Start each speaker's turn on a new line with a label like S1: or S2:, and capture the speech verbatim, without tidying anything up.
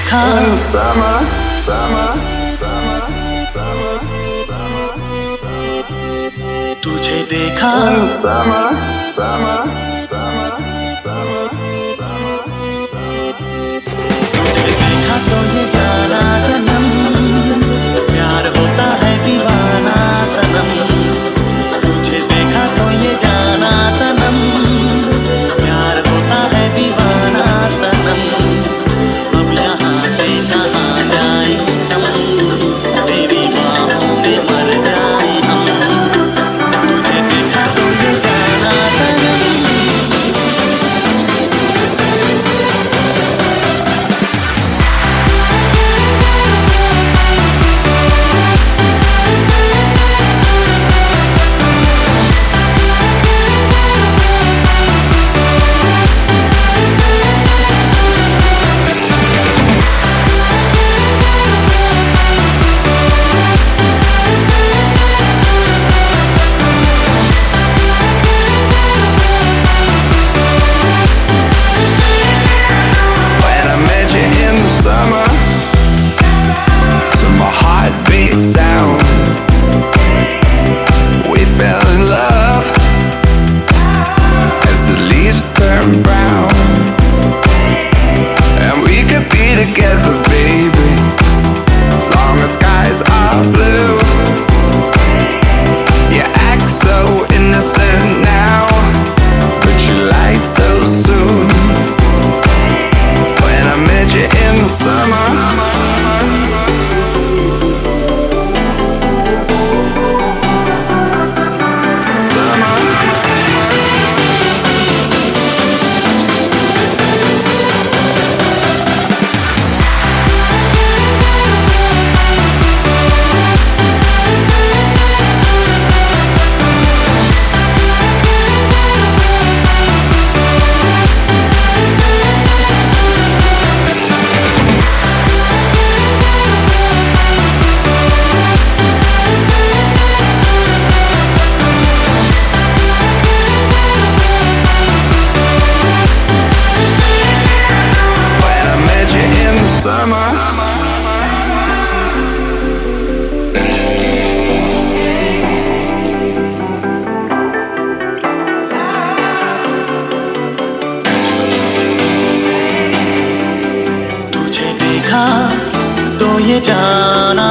S1: देखा summer, summer, summer, summer, summer, summer. तुझे देखा summer, summer, summer, summer, summer, summer. तुझे देखा तो ये जाना सनम, प्यार होता है दीवाना सनम. तुझे देखा तो ये जाना सनम, प्यार होता है दीवाना सनम. अब यहाँ से कहाँ जाए हम, तेरी बाहों में मर जाए हम. तुझे देखा तो ये जाना सनम. Sound. We fell in love as the leaves turn brown, and we could be together, baby, as long as skies are blue. You act so innocent now, but you lied so soon. When I met you in the summer, तो ये जाना